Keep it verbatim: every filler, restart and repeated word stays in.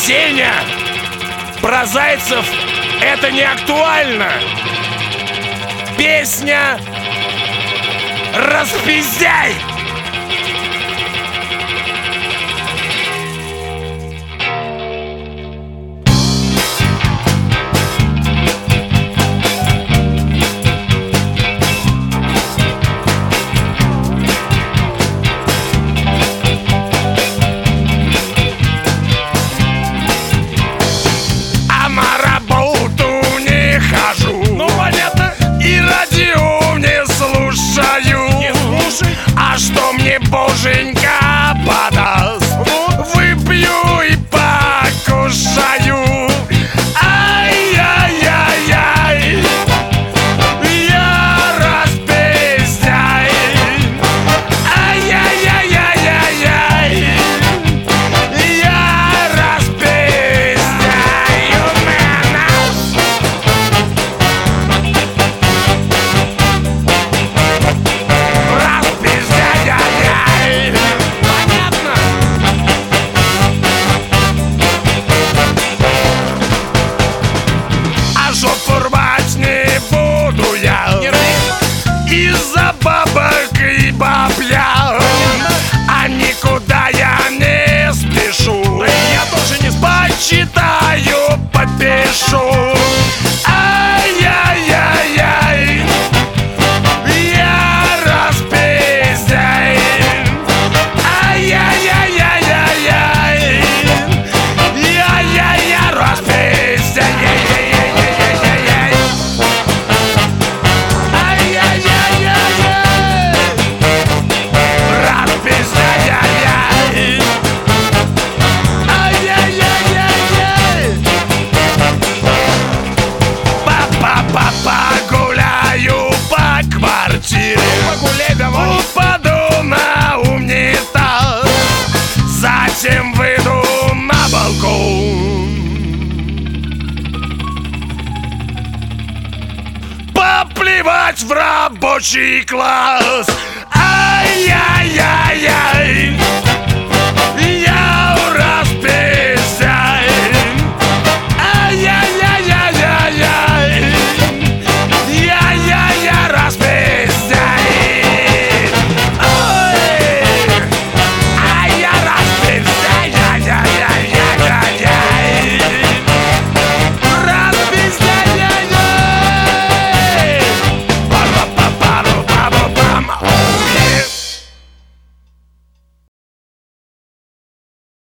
Сеня, про зайцев это не актуально. Песня «Распиздяй». А что мне боженька подаст? Выпью и покушаю. Ай-яй-яй-яй, я распиздяй. Ай-яй-яй-яй-яй, я распиздяй. Из-за бабок и бабля, а никуда я не спешу. Я тоже не почитаю, попишу. Ай-яй-яй-яй, я распиздяй. Ай-яй-яй-яй-яй, я-я-я распиздяй. Погуляю по квартире, погуляй давай. Упаду на унитаз, затем выйду на балкон. Поплевать в рабочий класс. Ай-яй-яй-яй.